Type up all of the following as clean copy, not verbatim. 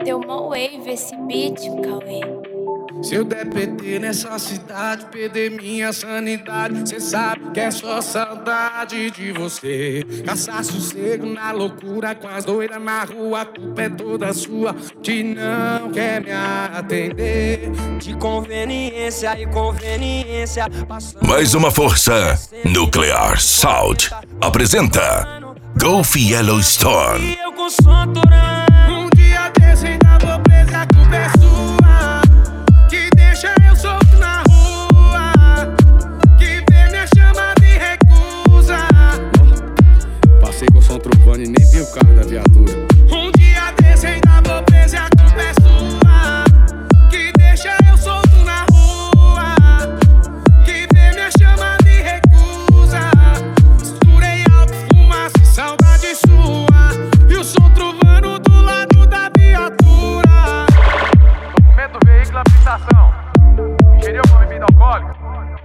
Deu mó wave esse beat, Cauê. Se eu der PT nessa cidade, perder minha sanidade, cê sabe que é só saudade de você. Caçar sossego na loucura, com as doidas na rua, a culpa é toda sua, que não quer me atender. De conveniência e conveniência. Mais uma força Nuclear Sound apresenta Golf Yellowstone. Eu com som torando. Um dia desse ainda vou preso, a culpa é sua. Que deixa eu solto na rua, que vê minha chamada e recusa. Passei com o som trovando e nem vi o carro da viatura. Um dia desse ainda vou preso e a culpa é sua. Que deixa eu solto na rua, que vê minha chamada e recusa. Misturei álcool, fumaça e saudade sua, e o som trovando do lado da viatura. Documento do veículo, habilitação. Ingeriu alguma bebida alcoólica?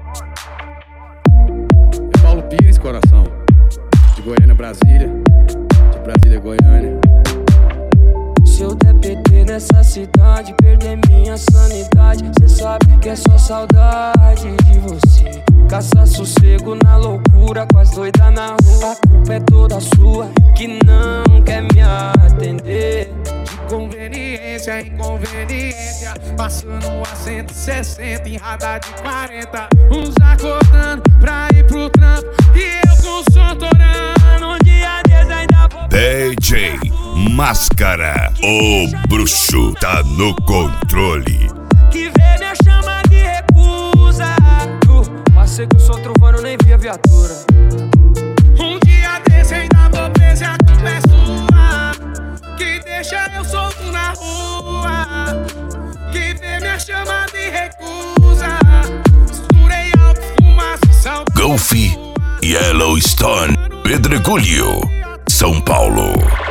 É Paulo Pires, coração. De Goiânia, Brasília. De Brasília, Goiânia. Se eu der PT nessa cidade, perder minha sanidade, cê sabe que é só saudade de você. Caçar sossego na loucura, com as doidas na rua, a culpa é toda sua, que não quer me atender. De conveniência em conveniência, passando a 160 em radar de 40. Uns acordando pra ir pro trampo, e eu com o som torando. Um dia desse ainda vou DJ Máscara, o bruxo tá no controle. que vê minha chamada e recusa. Passei com o som trovando, nem vi a viatura. Um dia desse ainda vou preso, a culpa é sua. Que deixa eu solto na rua, que vê minha chamada e recusa. Misturei álcool, fumaça e saudade. Golf Yellowstone, Pedregulho, São Paulo.